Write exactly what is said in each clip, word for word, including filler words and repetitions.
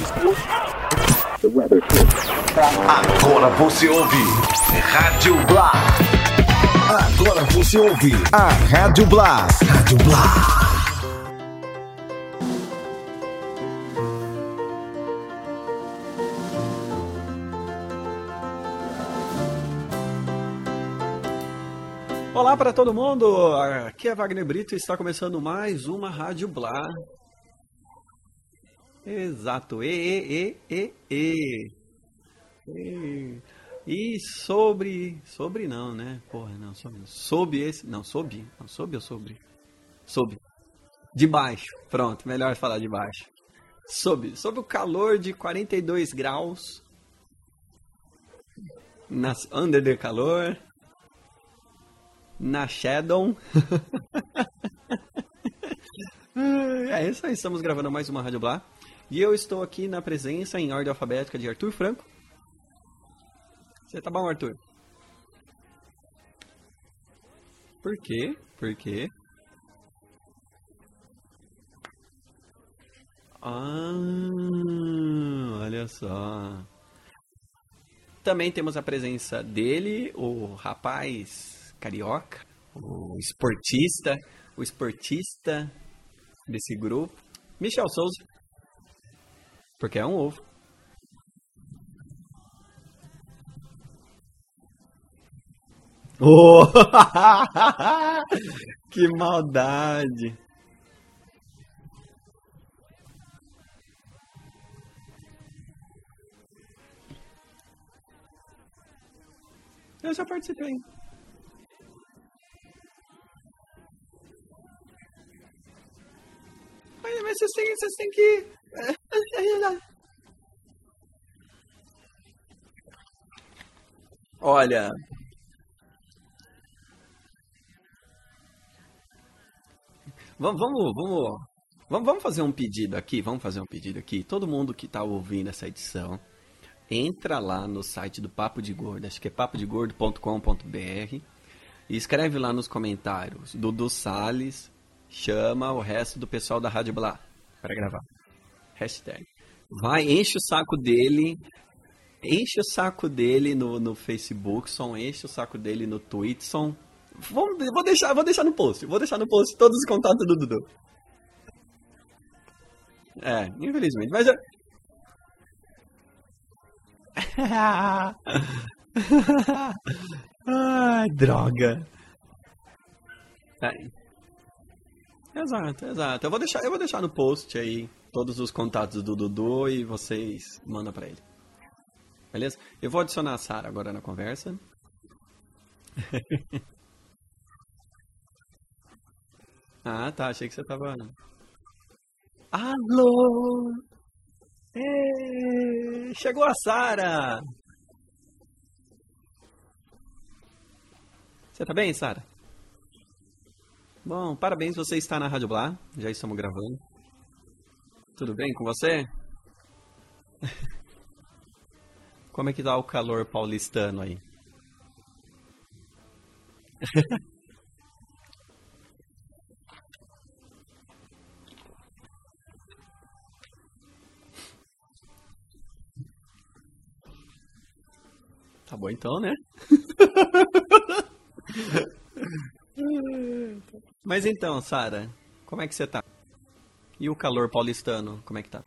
Agora você ouve Rádio Blá. Agora você ouve a Rádio Blá. Rádio Blá. Olá para todo mundo, aqui é Wagner Brito e está começando mais uma Rádio Blá. Exato, e, e, e, e, e. E sobre, sobre não, né? Porra, não, sobre, sob esse, não, sob, não, sob ou sobre? Sob, de baixo, pronto, melhor falar de baixo. Sob, sob o calor de quarenta e dois graus, nas under de calor, na Shadow. É isso aí, estamos gravando mais uma Rádio Blá. E eu estou aqui na presença, em ordem alfabética, de Arthur Franco. Você tá bom, Arthur? Por quê? Por quê? Ah, olha só. Também temos a presença dele, o rapaz carioca, o esportista, o esportista desse grupo, Michel Souza, porque é um ovo. Oh! Que maldade! Eu já participei. Mas, mas vocês têm, vocês têm que... Olha... Vamos, vamos, vamos, vamos, vamos fazer um pedido aqui, vamos fazer um pedido aqui. Todo mundo que está ouvindo essa edição, entra lá no site do Papo de Gordo, acho que é papo de gordo ponto com ponto b r, e escreve lá nos comentários, Dudu Salles chama o resto do pessoal da Rádio Blá para gravar. Hashtag. Vai, enche o saco dele, enche o saco dele no, no Facebook, som, enche o saco dele no Twitter, som. Vou, vou, deixar, vou deixar no post, vou deixar no post todos os contatos do Dudu. É, infelizmente, mas... Eu... Ai, droga. É. Exato, exato. Eu vou, deixar, eu vou deixar no post aí todos os contatos do Dudu e vocês mandam pra ele. Beleza? Eu vou adicionar a Sara agora na conversa. Ah, tá. Achei que você tava... Alô! Ê, chegou a Sara! Você tá bem, Sara? Bom, parabéns, você está na Rádio Blá. Já estamos gravando. Tudo bem com você? Como é que tá o calor paulistano aí? Tá bom então, né? Mas então, Sara, como é que você tá? E o calor paulistano, como é que tá?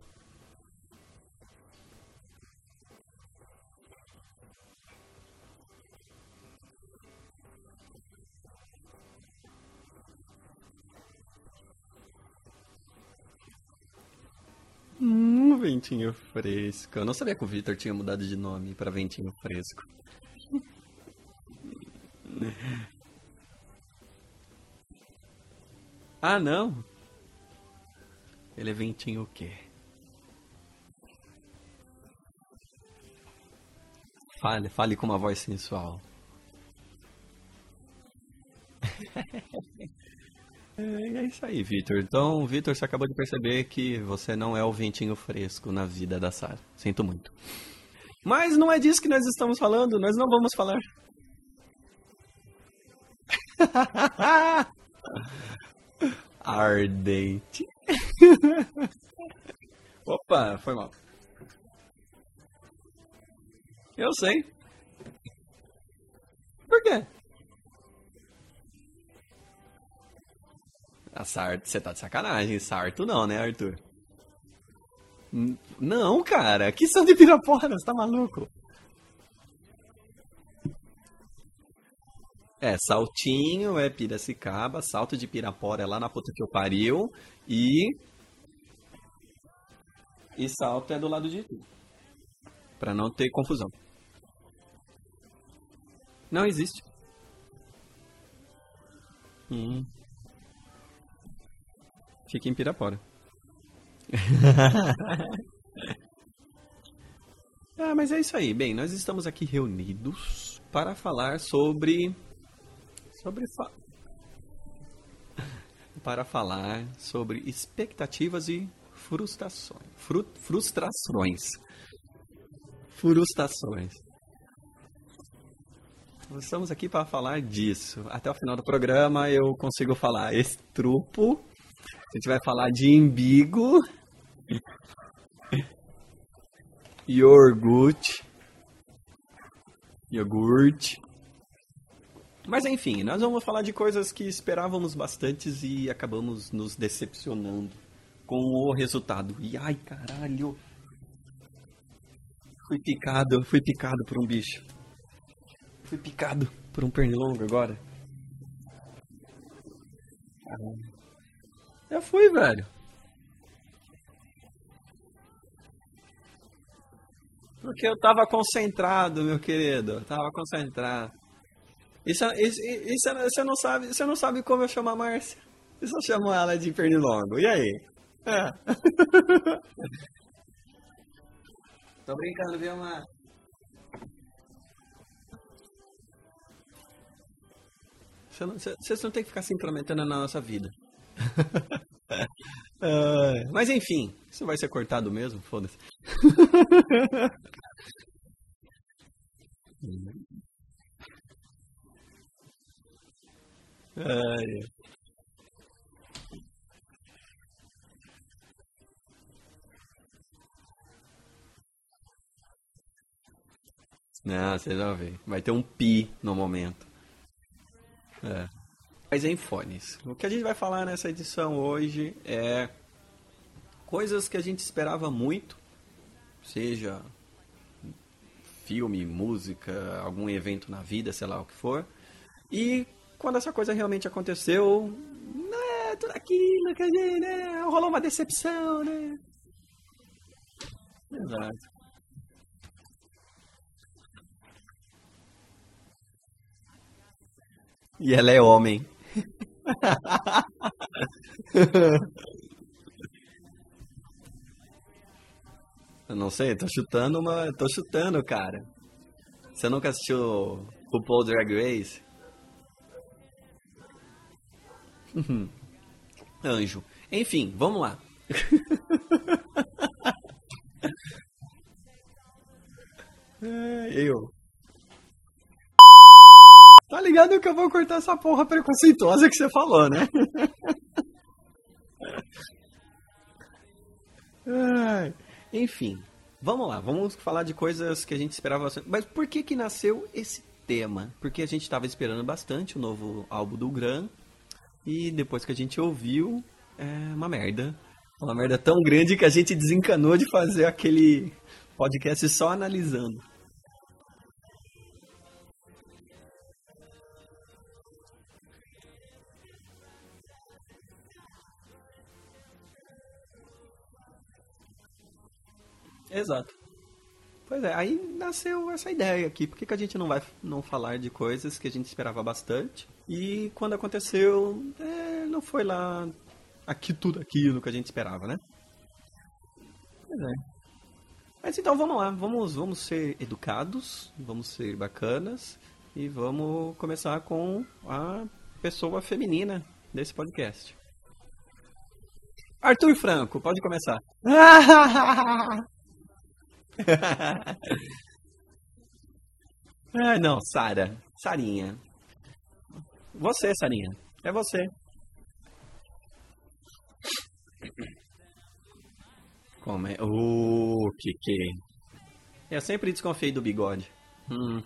Hum, ventinho fresco. Eu não sabia que o Vitor tinha mudado de nome pra ventinho fresco. Ah, não. Ele é ventinho o quê? Fale, fale com uma voz sensual. É isso aí, Vitor. Então, Vitor, você acabou de perceber que você não é o ventinho fresco na vida da Sarah. Sinto muito. Mas não é disso que nós estamos falando, nós não vamos falar. Ardente. Opa, foi mal. Eu sei. Por quê? A Sarto, você tá de sacanagem. Sarto não, né, Arthur? N- Não, cara. Que são de Pirapora, você tá maluco? É, Saltinho é Piracicaba, Salto de Pirapora é lá na puta que eu pariu e, e Salto é do lado de Itu, pra não ter confusão. Não existe. Hum, fica em Pirapora. Ah, mas é isso aí. Bem, nós estamos aqui reunidos para falar sobre sobre fa- para falar sobre expectativas e frustrações. Fru- frustrações. Frustrações. Nós estamos aqui para falar disso. Até o final do programa eu consigo falar estrupo. A gente vai falar de imbigo, iogurte, iogurte. Mas enfim, nós vamos falar de coisas que esperávamos bastantes e acabamos nos decepcionando com o resultado. E ai, caralho, fui picado, fui picado por um bicho. Fui picado por um pernilongo agora. Eu fui, velho. Porque eu tava concentrado, meu querido. Eu tava concentrado. Isso, isso, isso, você não sabe, você não sabe como eu chamo a Márcia. Eu só chamo ela de pernilongo. E aí? É. Tô brincando, viu, Mar? Você não- você- Vocês não tem que ficar se intrometendo na nossa vida. Ai, mas enfim, isso vai ser cortado mesmo? Foda-se. Ai, não, vocês vão ver. Vai ter um pi no momento. É. Mas em fones. O que a gente vai falar nessa edição hoje é coisas que a gente esperava muito, seja filme, música, algum evento na vida, sei lá o que for. E quando essa coisa realmente aconteceu, não é tudo aquilo que a gente, né? Rolou uma decepção, né? Exato. E ela é homem. Eu não sei, tô chutando uma. Tô chutando, cara. Você nunca assistiu RuPaul Drag Race? Anjo. Enfim, vamos lá. É, eu. Tá ligado que eu vou cortar essa porra preconceituosa que você falou, né? Ai, enfim, vamos lá, vamos falar de coisas que a gente esperava bastante. Mas por que que nasceu esse tema? Porque a gente estava esperando bastante o novo álbum do Gran e depois que a gente ouviu, é uma merda. Uma merda tão grande que a gente desencanou de fazer aquele podcast só analisando. Exato. Pois é, aí nasceu essa ideia aqui. Por que que a gente não vai não falar de coisas que a gente esperava bastante? E quando aconteceu, é, não foi lá aqui tudo aquilo que a gente esperava, né? Pois é. Mas então vamos lá, vamos, vamos ser educados, vamos ser bacanas e vamos começar com a pessoa feminina desse podcast. Arthur Franco, pode começar. Ah, não, Sara. Sarinha. Você, Sarinha. É você. Como é? O que que? Eu sempre desconfiei do bigode. Hum.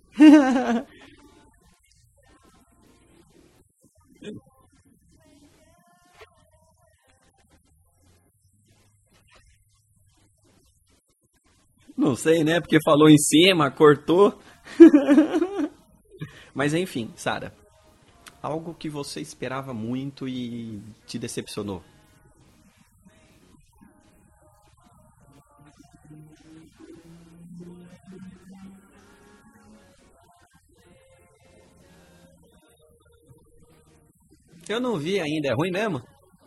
Não sei, né? Porque falou em cima, cortou. Mas enfim, Sara, algo que você esperava muito e te decepcionou. Eu não vi ainda, é ruim mesmo?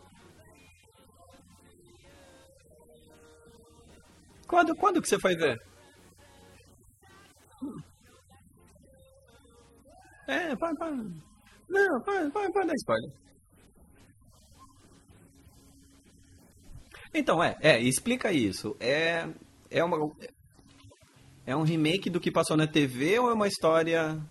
Quando, quando que você foi ver? É, para, para. Não, para, para, para dar spoiler. Então, é, é, explica isso. É, é uma, é um remake do que passou na T V ou é uma história.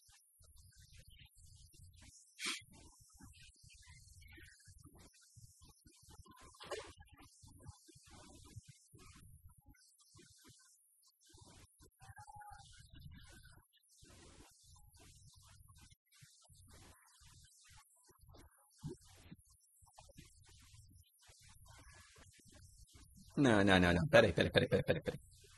Não, não, não, não. Peraí, peraí, peraí, peraí, peraí, peraí.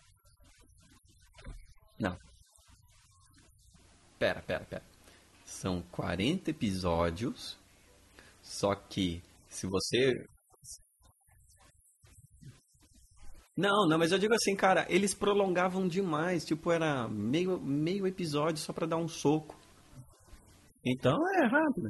Não, pera, pera, pera. São quarenta episódios, só que se você. Não, não, mas eu digo assim, cara, eles prolongavam demais, tipo, era meio, meio episódio só pra dar um soco. Então é rápido.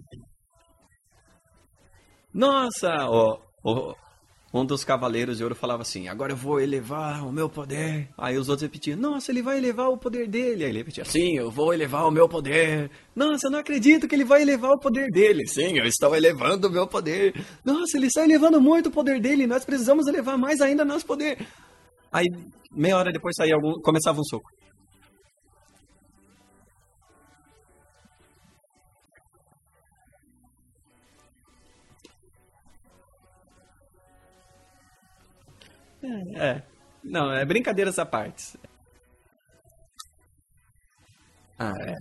Nossa, ó, ó, um dos Cavaleiros de Ouro falava assim: agora eu vou elevar o meu poder. Aí os outros repetiam: nossa, ele vai elevar o poder dele. Aí ele repetia: sim, eu vou elevar o meu poder. Nossa, eu não acredito que ele vai elevar o poder dele. Sim, eu estou elevando o meu poder. Nossa, ele está elevando muito o poder dele. Nós precisamos elevar mais ainda nosso poder. Aí, meia hora depois saía algum, começava um soco. É. Não, é brincadeiras à parte. Ah, é.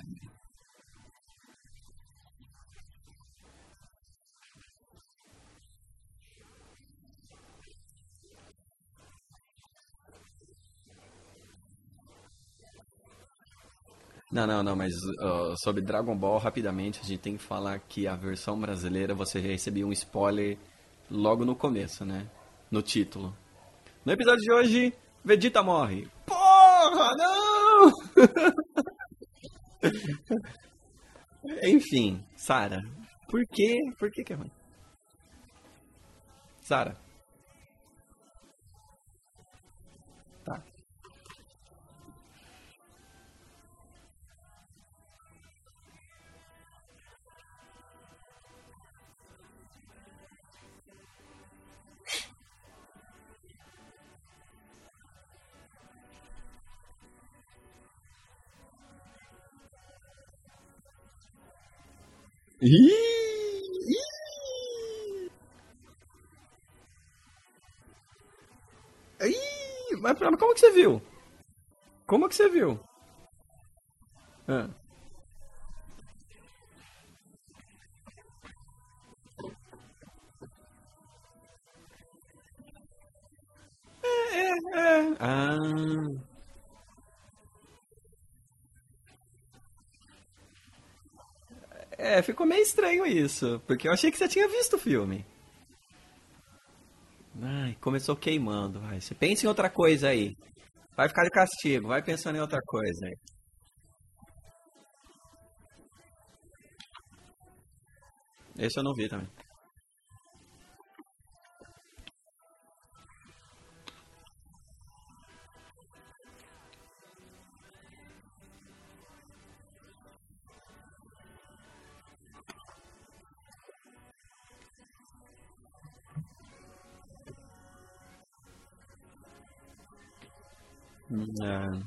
Não, não, não, mas uh, sobre Dragon Ball, rapidamente, a gente tem que falar que a versão brasileira você recebia um spoiler logo no começo, né? No título. No episódio de hoje, Vegeta morre. Porra, não! Enfim, Sara. Por quê? Por que que é ruim? Sara, tá. Ih, ih, ih, mas mas como que você viu? Como que você viu? Ah. É. Ah. É, ficou meio estranho isso, porque eu achei que você tinha visto o filme. Ai, começou queimando. Vai, você pensa em outra coisa aí. Vai ficar de castigo, vai pensando em outra coisa aí. Esse eu não vi também. Hum, é.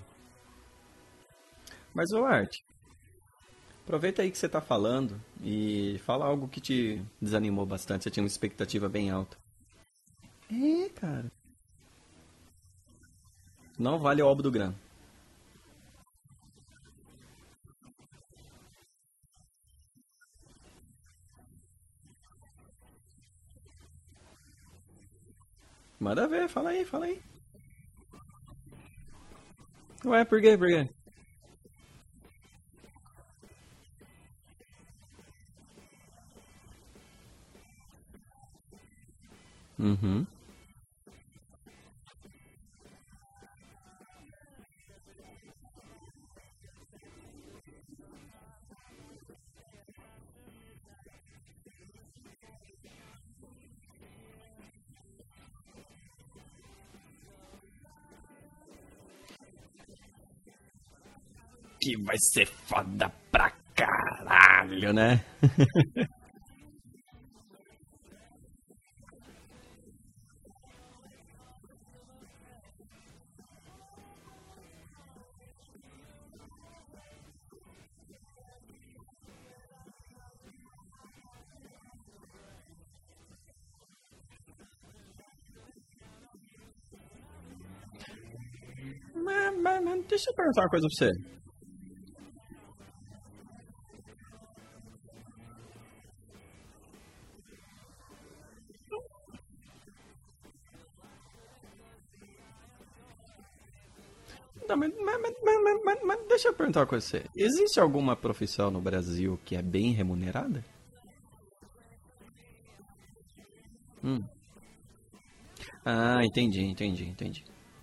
Mas, ô Art, aproveita aí que você tá falando e fala algo que te desanimou bastante. Você tinha uma expectativa bem alta. É, cara. Não vale o álbum do Gran. Manda ver, fala aí, fala aí. Ué, por quê, por quê? Uhum. Que vai ser foda pra caralho, né? Mas, mas- mas deixa eu perguntar uma coisa pra você. Não, mas, mas- mas- mas- mas- mas deixa eu perguntar uma coisa pra você. Existe alguma profissão no Brasil que é bem remunerada? Hum. Ah, entendi, entendi, entendi.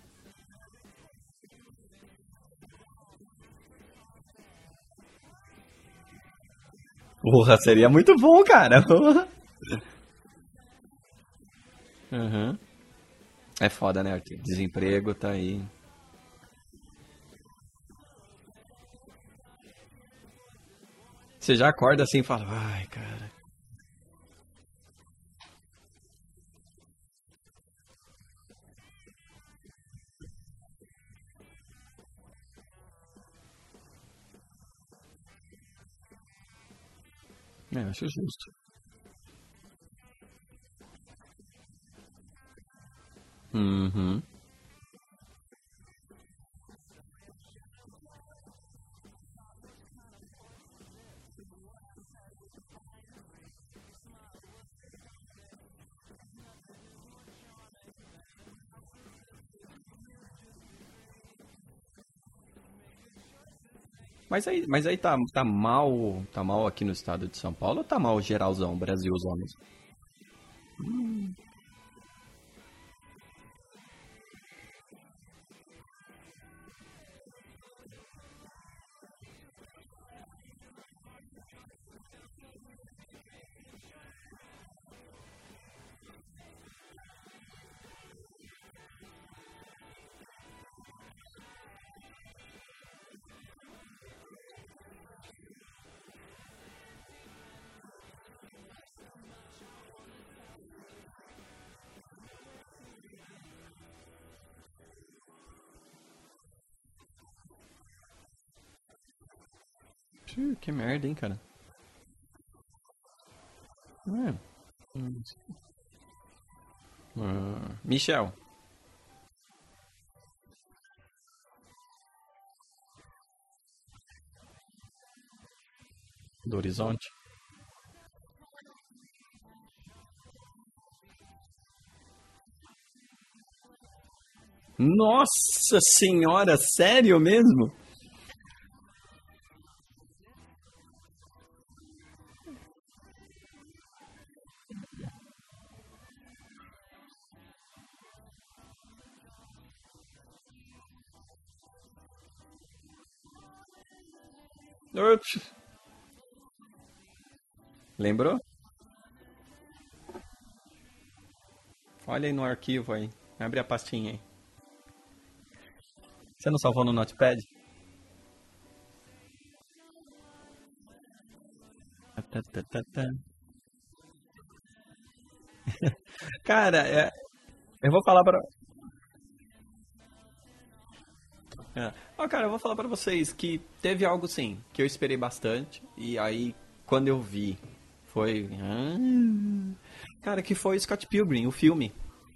Porra, seria muito bom, cara. Uhum. É foda, né, Arthur? Desemprego tá aí. Você já acorda assim e fala, ai, cara. É, acho justo. Uhum. Mas aí, mas aí tá, tá mal, tá mal aqui no estado de São Paulo ou tá mal geralzão, Brasil, os homens? Pô, que merda, hein, cara. É. Hum. Ah, Michel, do Horizonte. Nossa senhora, sério mesmo? Ops. Lembrou? Olha aí no arquivo aí. Abre a pastinha aí. Você não salvou no Notepad? Tá, tá, tá, tá. Cara, é, eu vou falar pra. É. Ó, cara, eu vou falar pra vocês que teve algo sim, que eu esperei bastante. E aí, quando eu vi, foi. Ah, cara, que foi Scott Pilgrim, o filme.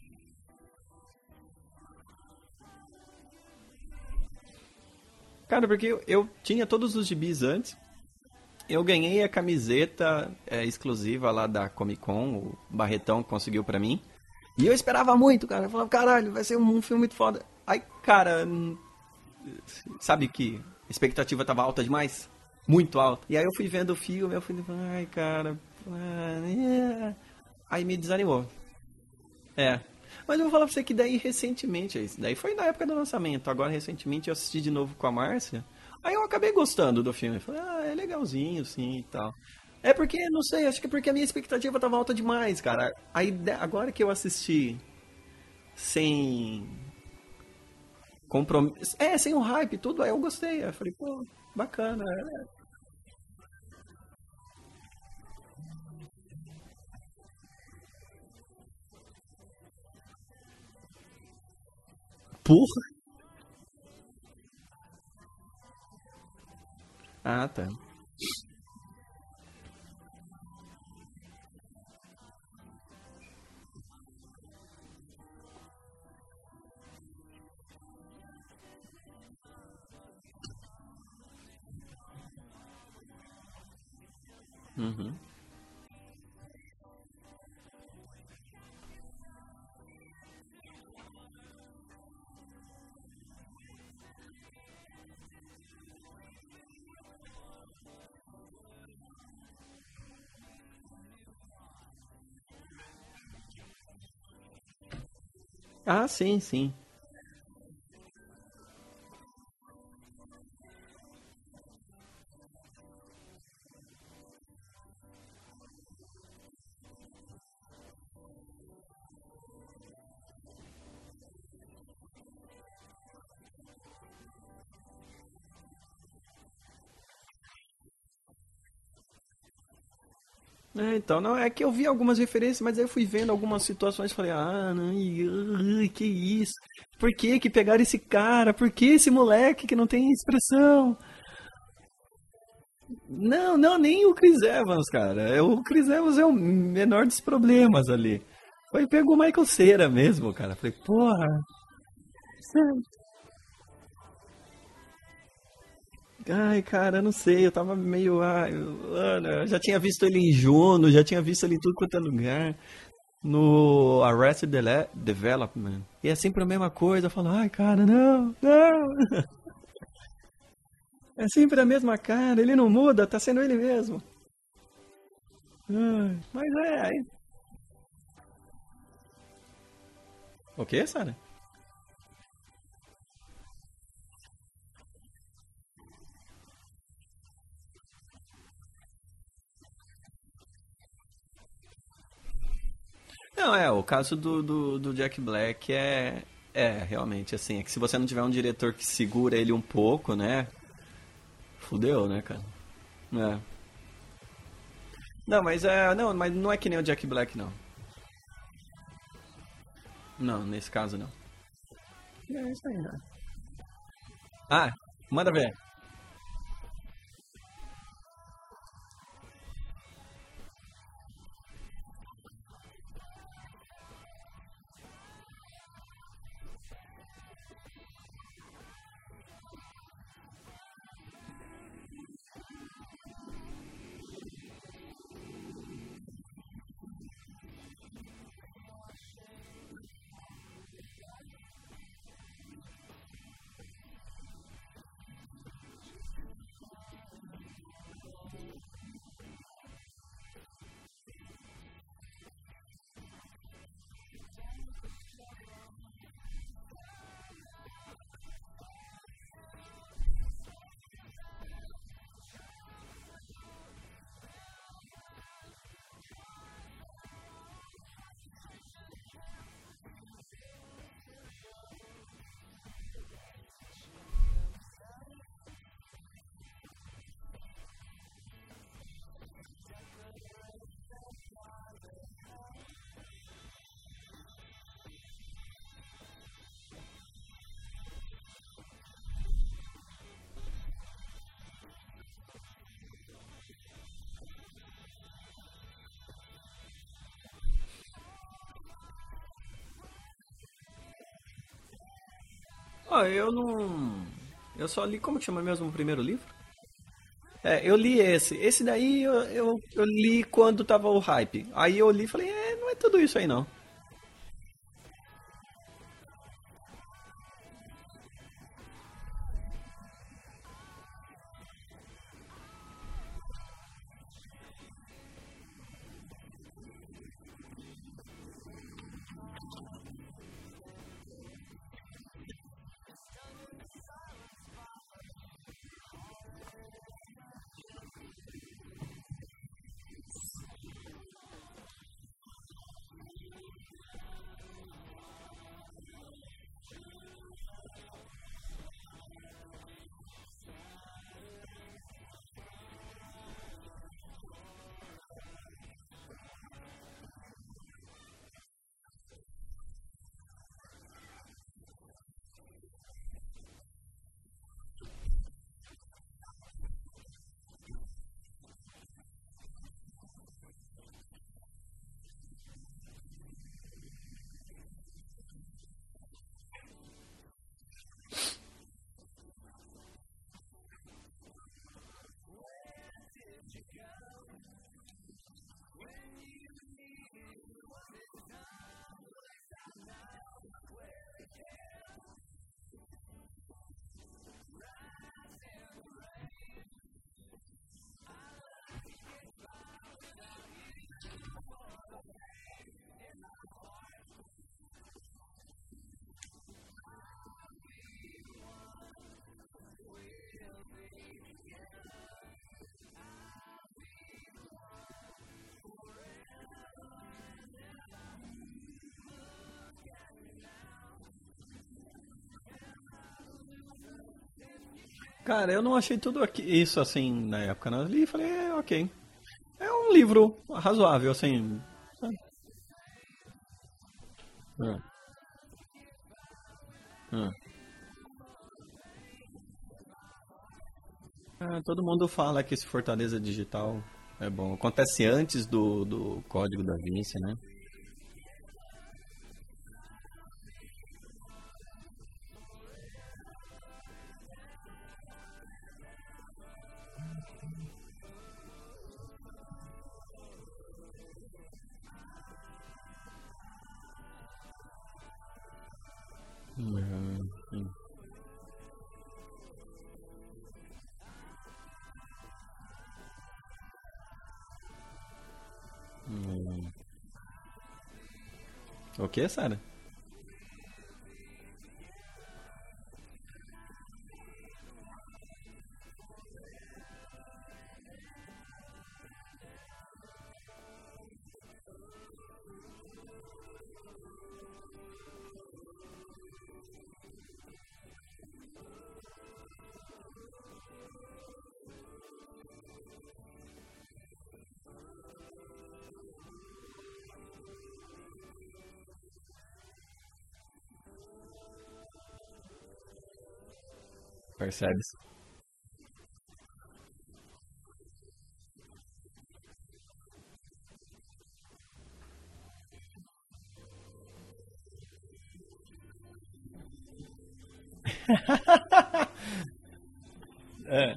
Cara, porque eu, eu tinha todos os gibis antes. Eu ganhei a camiseta é, exclusiva lá da Comic Con, o Barretão conseguiu pra mim. E eu esperava muito, cara. Eu falava, caralho, vai ser um, um filme muito foda. Aí, cara, hum, sabe que a expectativa tava alta demais? Muito alta. E aí eu fui vendo o filme, eu fui, ai, cara. ah, é. Aí me desanimou. É. Mas eu vou falar pra você que daí recentemente, isso daí foi na época do lançamento. Agora, recentemente, eu assisti de novo com a Márcia. Aí eu acabei gostando do filme. Falei, ah, é legalzinho, sim e tal. É porque, não sei, acho que é porque a minha expectativa tava alta demais, cara. Aí de- agora que eu assisti sem compromisso. É, sem o hype e tudo, aí eu gostei. Aí eu falei, pô, bacana. é. Porra! Ah, tá. Uhum. Ah, sim, sim. É, então, não, é que eu vi algumas referências, mas aí eu fui vendo algumas situações e falei, ah, não, ih, ui, que isso? Por que que pegaram esse cara? Por que esse moleque que não tem expressão? Não, não, nem o Chris Evans, cara. É, o Chris Evans é o menor dos problemas ali. Foi pegou o Michael Cera mesmo, cara. Falei, porra. Ai, cara, eu não sei, eu tava meio. Ai, mano, eu já tinha visto ele em Juno, já tinha visto ele em tudo quanto é lugar. No Arrested Dele- Development. E é sempre a mesma coisa. Eu falo, ai, cara, não, não. É sempre a mesma cara, ele não muda, tá sendo ele mesmo. Ai, mas é. aí- O que, Sara? Não, é, o caso do, do, do Jack Black é. É, realmente, assim, é que se você não tiver um diretor que segura ele um pouco, né? Fudeu, né, cara? É. Não, mas é. Não, mas não é que nem o Jack Black, não. Não, nesse caso não. É isso aí, né? Ah, manda ver. Ó, eu não. Eu só li. Como que chama mesmo o primeiro livro? É, eu li esse. Esse daí eu, eu, eu li quando tava o hype. Aí eu li e falei, é, não é tudo isso aí não. Cara, eu não achei tudo aqui, isso assim na época, não. Eu li e falei, é, ok. É um livro razoável, assim. Ah, ah. Ah, todo mundo fala que esse Fortaleza Digital é bom. Acontece antes do, do Código da Vinci, né? Hum, hum, hum. O que, Sara? Percebes? É.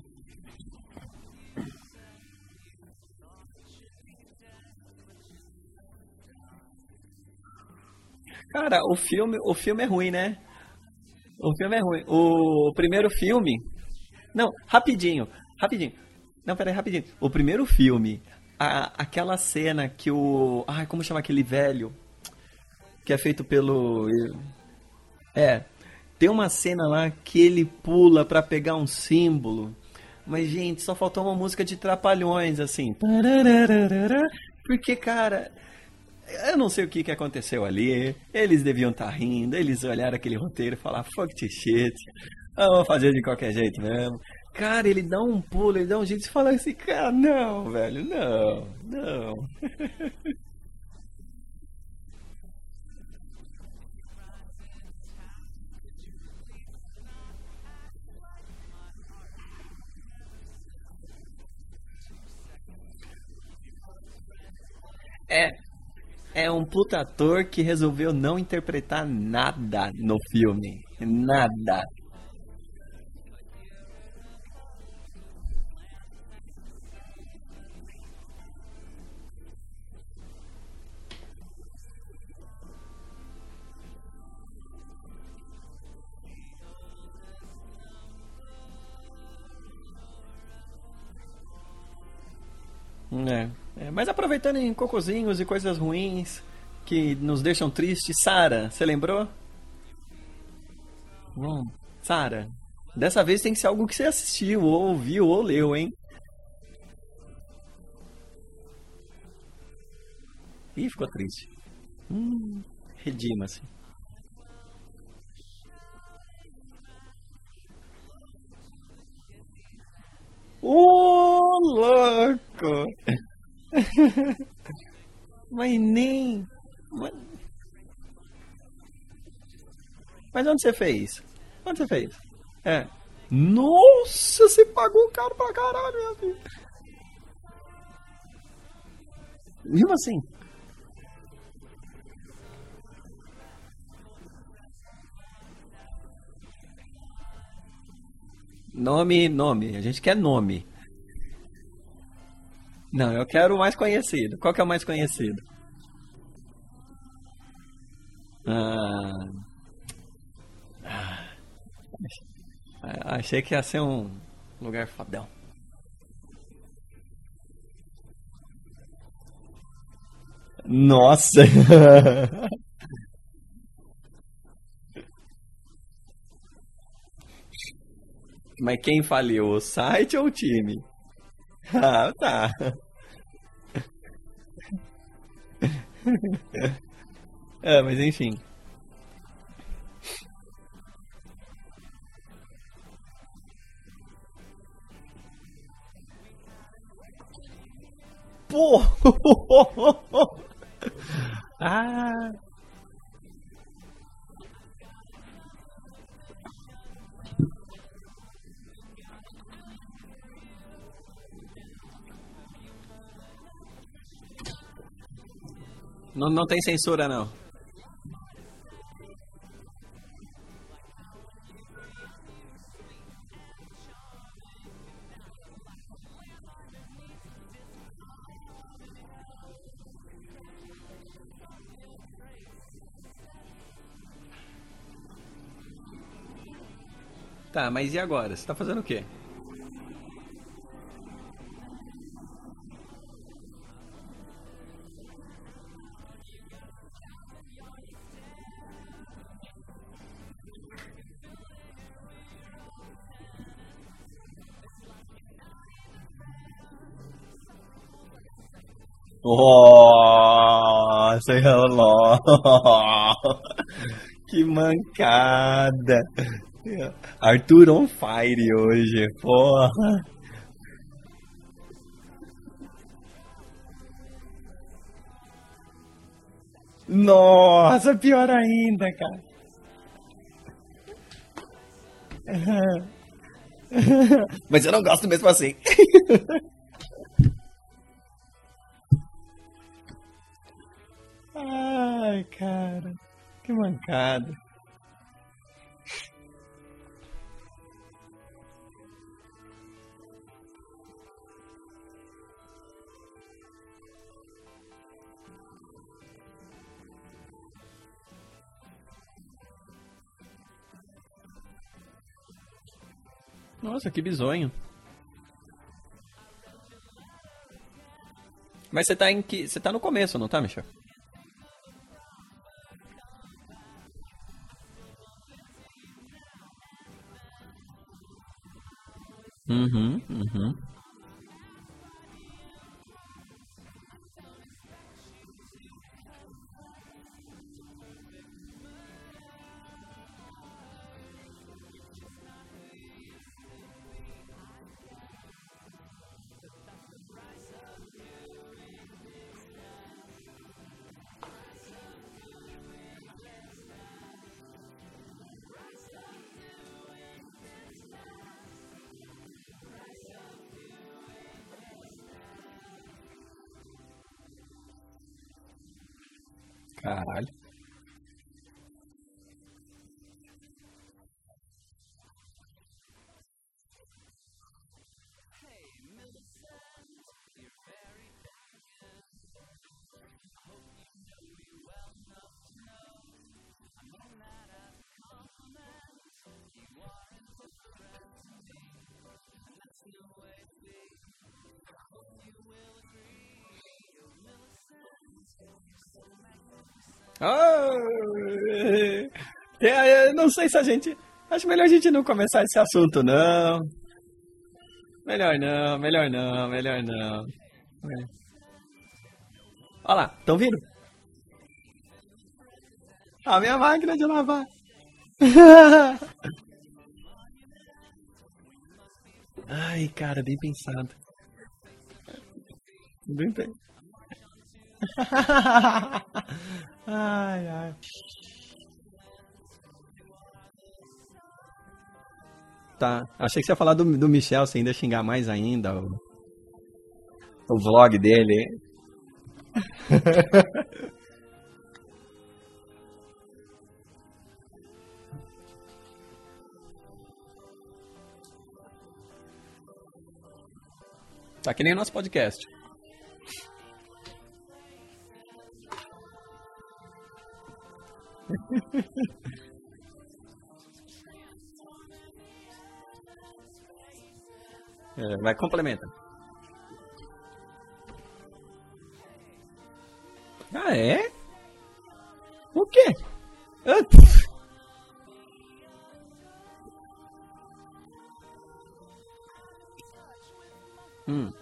Cara, o filme, o filme é ruim, né? O filme é ruim. O primeiro filme. Não, rapidinho, rapidinho. Não, peraí, rapidinho. O primeiro filme, a- aquela cena que o. Ai, como chama aquele velho? Que é feito pelo. É. Tem uma cena lá que ele pula pra pegar um símbolo. Mas, gente, só faltou uma música de Trapalhões, assim. Tararararara. Porque, cara, eu não sei o que que aconteceu ali. Eles deviam estar rindo, eles olharam aquele roteiro e falaram, fuck this shit. Ah, vou fazer de qualquer jeito mesmo. Cara, ele dá um pulo, ele dá um jeito de falar assim, cara, não, velho, não, não. É, é um puta ator que resolveu não interpretar nada no filme. Nada. É, é, mas aproveitando em cocozinhos e coisas ruins que nos deixam tristes, Sara, você lembrou? Hum, Sara, dessa vez tem que ser algo que você assistiu, ou ouviu, ou leu, hein? Ih, ficou triste. Hum, redima-se. Ô, louco! Mas nem. Mas, mas onde você fez? Onde você fez? É. Nossa, você pagou caro pra caralho, meu filho. Mesmo assim, nome, nome. A gente quer nome. Não, eu quero o mais conhecido. Qual que é o mais conhecido? Ah, achei que ia ser um lugar fodão. Nossa! Mas quem faliu, o site ou o time? Ah, tá. É, mas enfim. Pô! Ah! Não, não tem censura, não. Tá, mas e agora? Você tá fazendo o quê? Nossa, reló. Que mancada. Arthur on fire hoje, porra. Nossa, pior ainda, cara. Mas eu não gosto mesmo assim. Ai, cara, que mancada. Nossa, que bizonho. Mas você tá em que. Você tá no começo, não tá, Michel? Uhum, uhum. Caralho. Ah, é, eu não sei se a gente. Acho melhor a gente não começar esse assunto, não. Melhor não, melhor não, melhor não. É. Olha lá, estão vindo? A minha máquina de lavar. Ai, cara, bem pensado. Bem pensado. Ai, ai. Tá, achei que você ia falar do, do Michel, você ainda xingar mais ainda o, o vlog dele. Tá que nem o nosso podcast. É, vai, complementa. Ah, é? O quê? Ah, pff. Hum.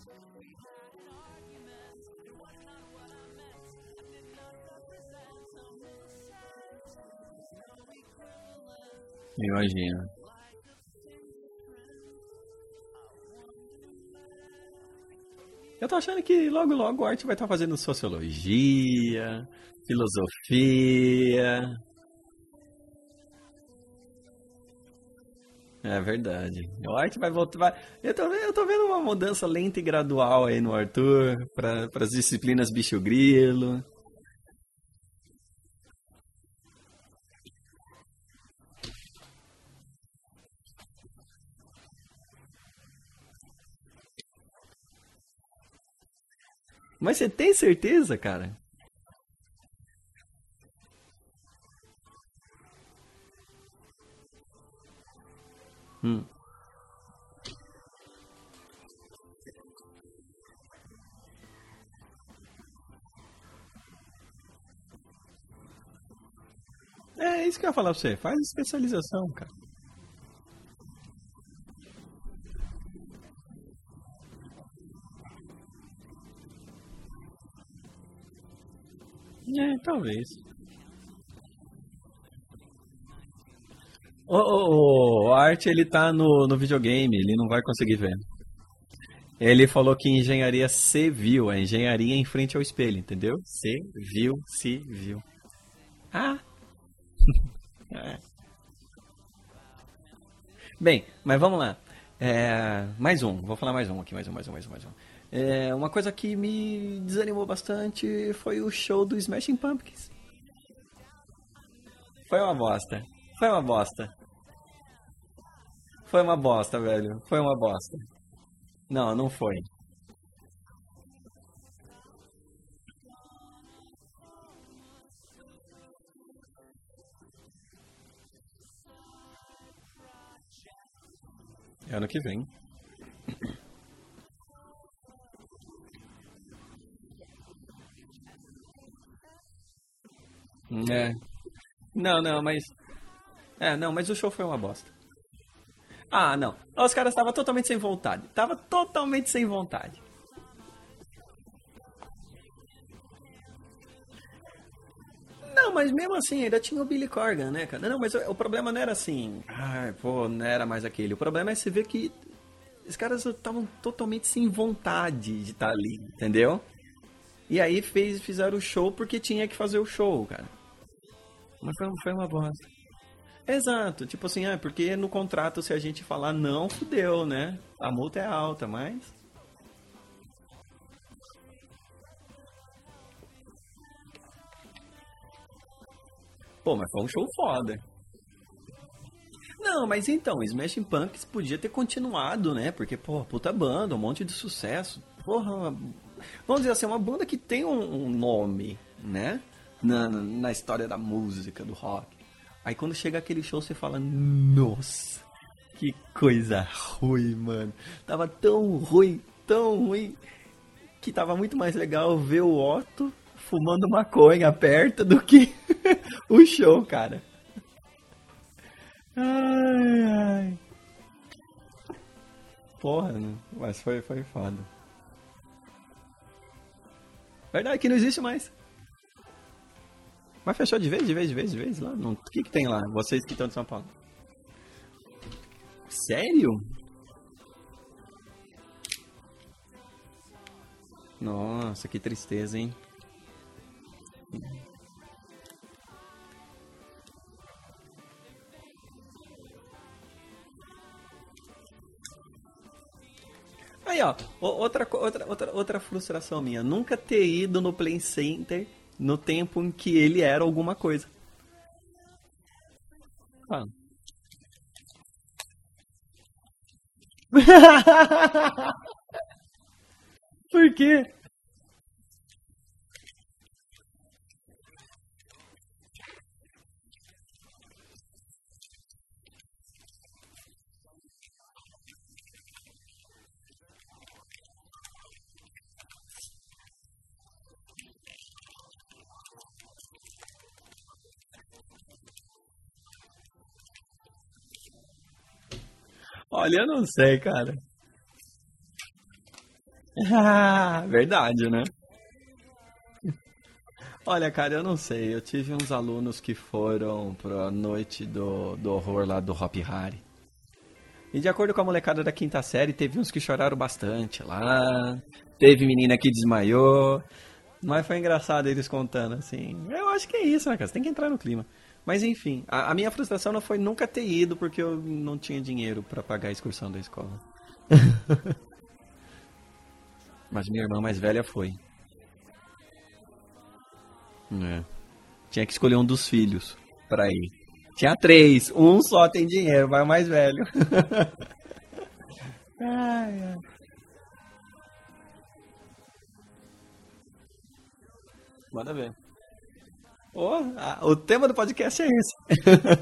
Imagina. Eu tô achando que logo logo o Art vai estar fazendo sociologia, filosofia. É verdade. O Art vai voltar. Vai... Eu tô, ve- eu tô vendo uma mudança lenta e gradual aí no Arthur para as disciplinas bicho grilo. Mas você tem certeza, cara? Hum. É isso que eu ia falar pra você. Faz especialização, cara. É, talvez. O, o, o Art, ele tá no, no videogame, ele não vai conseguir ver. Ele falou que engenharia civil, é engenharia em frente ao espelho, entendeu? Civil, civil. Ah, é. Bem, mas vamos lá. É, mais um, vou falar mais um aqui, mais um, mais um, mais um, mais um. É, uma coisa que me desanimou bastante foi o show do Smashing Pumpkins. Foi uma bosta. Foi uma bosta. Foi uma bosta, velho. Foi uma bosta. Não, não foi. É ano que vem. É. Não, não, mas. É, não, mas o show foi uma bosta. Ah, não. Os caras estavam totalmente sem vontade. Tava totalmente sem vontade. Não, mas mesmo assim, ainda tinha o Billy Corgan, né, cara? Não, mas o, o problema não era assim. Ai, pô, não era mais aquele. O problema é você ver que os caras estavam totalmente sem vontade de estar ali, entendeu? E aí fez, fizeram o show porque tinha que fazer o show, cara. Mas foi, foi uma bosta. Exato, tipo assim, é porque no contrato se a gente falar não, fudeu, né? A multa é alta, mas. Pô, mas foi um show foda. Não, mas então, Smashing Pumpkins podia ter continuado, né? Porque, pô, puta banda, um monte de sucesso. Porra, vamos dizer assim, uma banda que tem um, um nome, né? Na, na história da música, do rock. Aí quando chega aquele show, você fala, nossa, que coisa ruim, mano. Tava tão ruim, tão ruim, que tava muito mais legal ver o Otto fumando maconha perto do que o show, cara. Ai, ai. Porra, né? Mas foi, foi foda. Verdade que não existe mais. Mas fechou de vez, de vez, de vez, de vez lá. Não... O que que tem lá? Vocês que estão de São Paulo. Sério? Nossa, que tristeza, hein? Aí, ó, o- outra, co- outra, outra, outra frustração minha. Nunca ter ido no Play Center no tempo em que ele era alguma coisa. Ah. Por quê? Olha, eu não sei, cara. Ah, verdade, né? Olha, cara, eu não sei. Eu tive uns alunos que foram pra noite do, do horror lá do Hop Hari. E de acordo com a molecada da quinta série, teve uns que choraram bastante lá. Teve menina que desmaiou. Mas foi engraçado eles contando, assim. Eu acho que é isso, né, cara? Você tem que entrar no clima. Mas enfim, a, a minha frustração não foi nunca ter ido porque eu não tinha dinheiro pra pagar a excursão da escola. Mas minha irmã mais velha foi. É. Tinha que escolher um dos filhos pra ir. Tinha três, um só tem dinheiro, vai o mais velho. Ai, ai. Manda ver. Oh, ah, o tema do podcast é esse.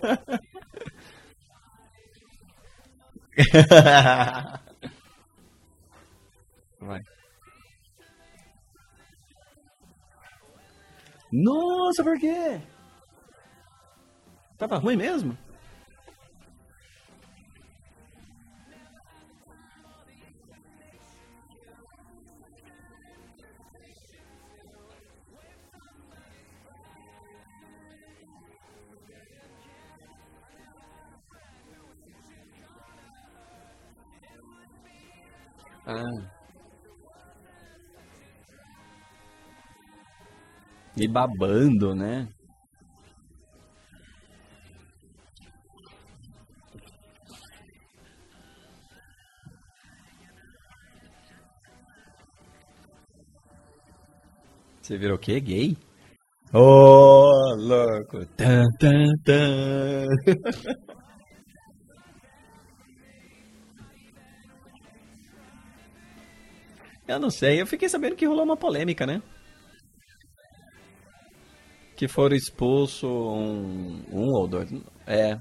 Vai. Nossa, por quê? Tava ruim mesmo? Ah, e babando, né? Você virou o quê? Gay? Ô, louco. Tan, tan, tan. Eu não sei, eu fiquei sabendo que rolou uma polêmica, né? Que foram expulsos um, um ou dois. É.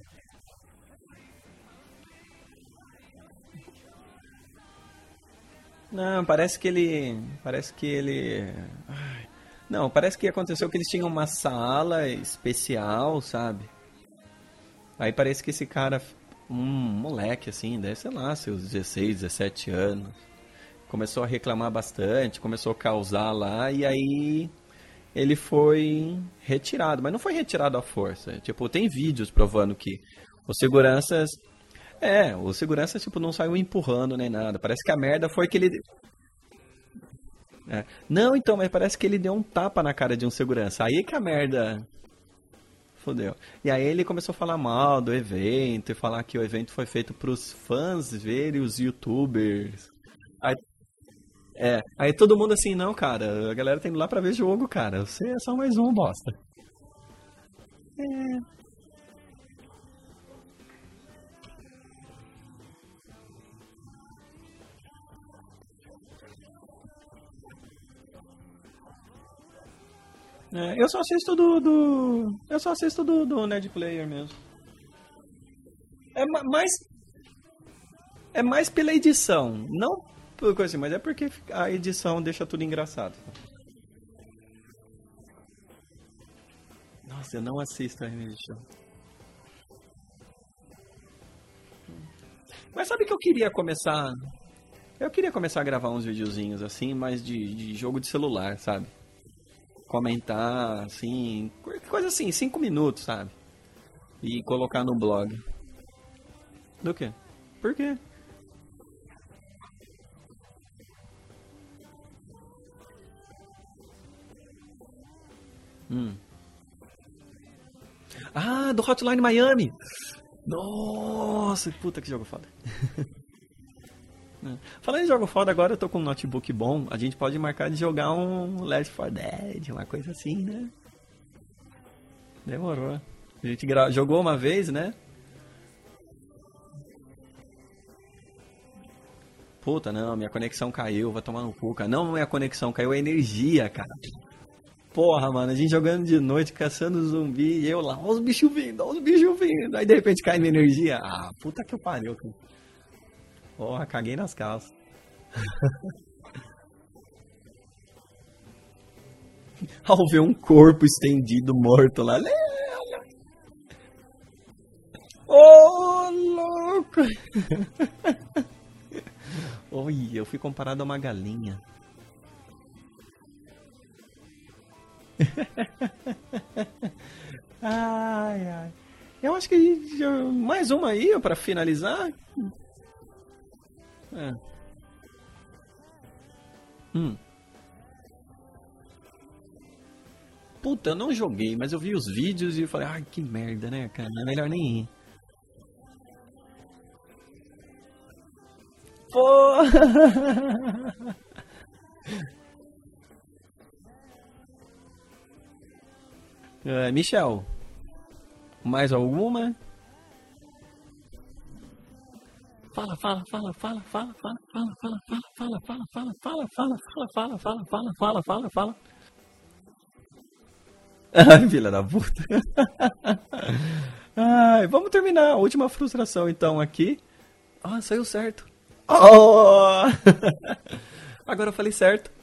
Não, parece que ele. Parece que ele. Não, parece que aconteceu que eles tinham uma sala especial, sabe? Aí parece que esse cara, um moleque assim, deve, sei lá, seus dezesseis, dezessete anos, começou a reclamar bastante, começou a causar lá, e aí ele foi retirado. Mas não foi retirado à força. Tipo, tem vídeos provando que os seguranças. É, o segurança, tipo, não saiu empurrando nem nada. Parece que a merda foi que ele. É. Não, então, mas parece que ele deu um tapa na cara de um segurança. Aí que a merda fodeu. E aí ele começou a falar mal do evento e falar que o evento foi feito pros fãs verem os YouTubers. Aí, é, aí todo mundo assim, não, cara, a galera tá indo lá pra ver jogo, cara. Você é só mais um, bosta. É, eu só assisto do, do. Eu só assisto do, do Nerd Player mesmo. É ma- mais, é mais pela edição. Não por coisa assim, mas é porque a edição deixa tudo engraçado. Nossa, eu não assisto a Remedy Show. Mas sabe que eu queria começar. Eu queria começar a gravar uns videozinhos assim, mas de, de jogo de celular, sabe? Comentar, assim. co- Coisa assim, cinco minutos, sabe? E colocar no blog. Do quê? Por quê? Hum. Ah, do Hotline Miami! Nossa, puta que jogo foda. Falando em jogo foda, agora eu tô com um notebook bom. A gente pode marcar de jogar um Left four Dead, uma coisa assim, né? Demorou. A gente gra- jogou uma vez, né? Puta, não, minha conexão caiu, vai tomar no cu, cara. Não, minha conexão caiu, é energia, cara. Porra, mano, a gente jogando de noite, caçando zumbi, e eu lá, ó os bichos vindo, ó os bichos vindo. Aí de repente cai minha energia. Ah, puta que eu pariu, cara. Porra, caguei nas calças. Ao ver um corpo estendido, morto lá. Ô, louco! Ô, Ui, eu fui comparado a uma galinha. Ai, ai. Eu acho que já- mais uma aí pra finalizar. É. Hum. Puta, eu não joguei, mas eu vi os vídeos e falei, ai, que merda, né, cara? É melhor nem ir. Pô! É, Michel, mais alguma? Fala, fala, fala, fala, fala, fala, fala, fala, fala, fala, fala, fala, fala, fala, fala, fala, fala, fala, fala, fala. Ai, filha da puta. Ai, vamos terminar a última frustração então aqui. Ah, saiu certo. Oh! Agora eu falei certo.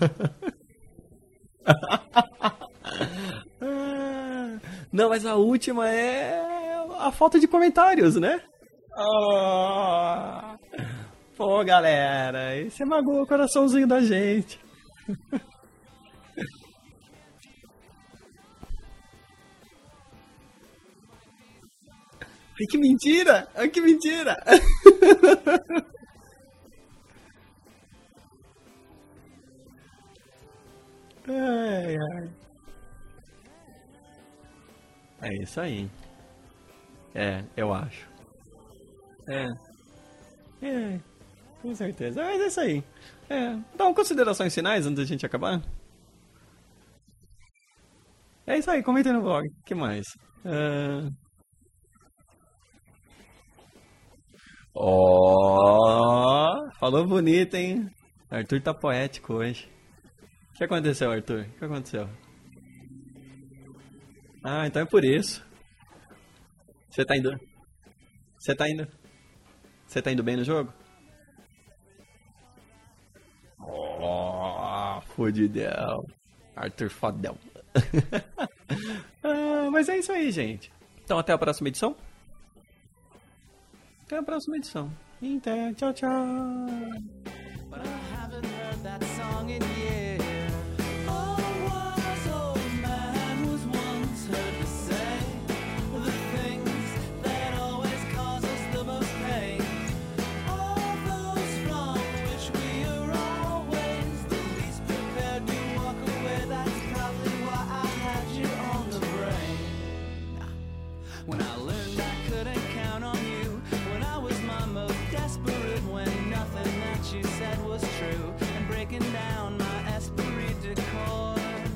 Ah, não, mas a última é a falta de comentários, né? Ah, pô, galera, esse magoou o coraçãozinho da gente. Ai, que mentira! Ai, que mentira! Ai, ai. É isso aí. É, eu acho. É, é, com certeza. Mas é isso aí. É, então, considerações finais antes da gente acabar? É isso aí, comenta no blog. O que mais? Ah, Ó, falou bonito, hein? Arthur tá poético hoje. O que aconteceu, Arthur? O que aconteceu? Ah, então é por isso. Você tá indo. Você tá indo. Você tá indo bem no jogo? Ó, fodidão. Arthur fodão. Ah, mas é isso aí, gente. Então até a próxima edição. Até a próxima edição. Então, tchau, tchau. But I haven't heard that song in years. Oh, wise old man was once heard to say the things that always cause us the most pain. All those from which we are always the least prepared to walk away. That's probably why I had you on the brain. When I learned I couldn't count on you, when I was my most desperate, when nothing that you said was true, and breaking down my esprit de corps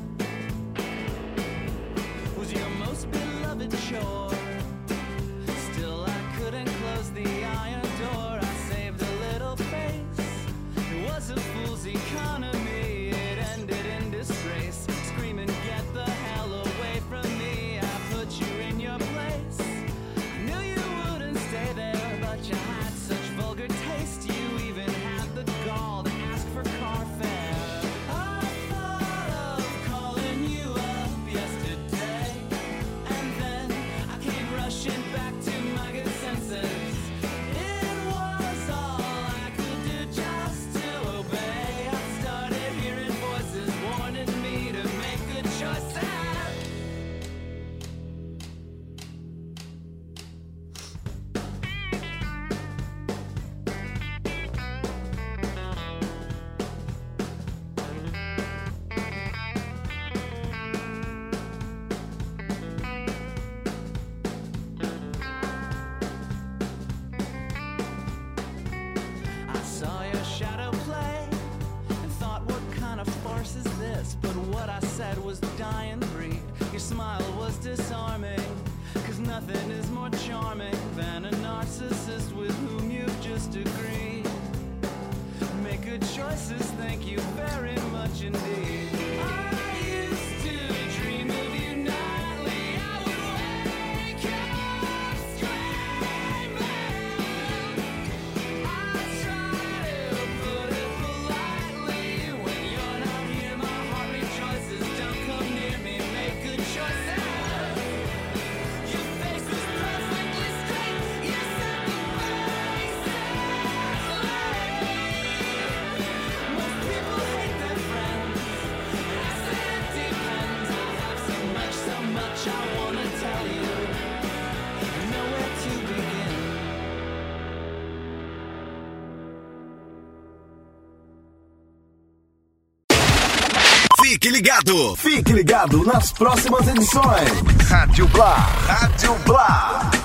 was your most beloved chore. Still I couldn't close the iron door. I saved a little face. It was a fool's economy. It ended in disgrace. Screaming, get the hell away from me. I put you in your place. I knew you wouldn't stay there, but you had such vulgar taste. You even had the gall to ask for car fare. I thought of calling you up yesterday, and then I came rushing back to my good senses. It was all I could do just to obey. I started hearing voices warning me to make good choices. I saw your shadow play and thought, what kind of farce is this? But what I said was dying breed. Your smile was disarming, cause nothing is more charming than a narcissist with whom you've just agreed. Make good choices, thank you very much indeed. I used to dream of you nightly. I would wake up screaming. I try to put it politely. When you're not here, my heart rejoices. Don't come near me, make good choices. Your face was perfectly straight. You said the faces. Fique ligado. Fique ligado nas próximas edições. Rádio Blá. Rádio Blá.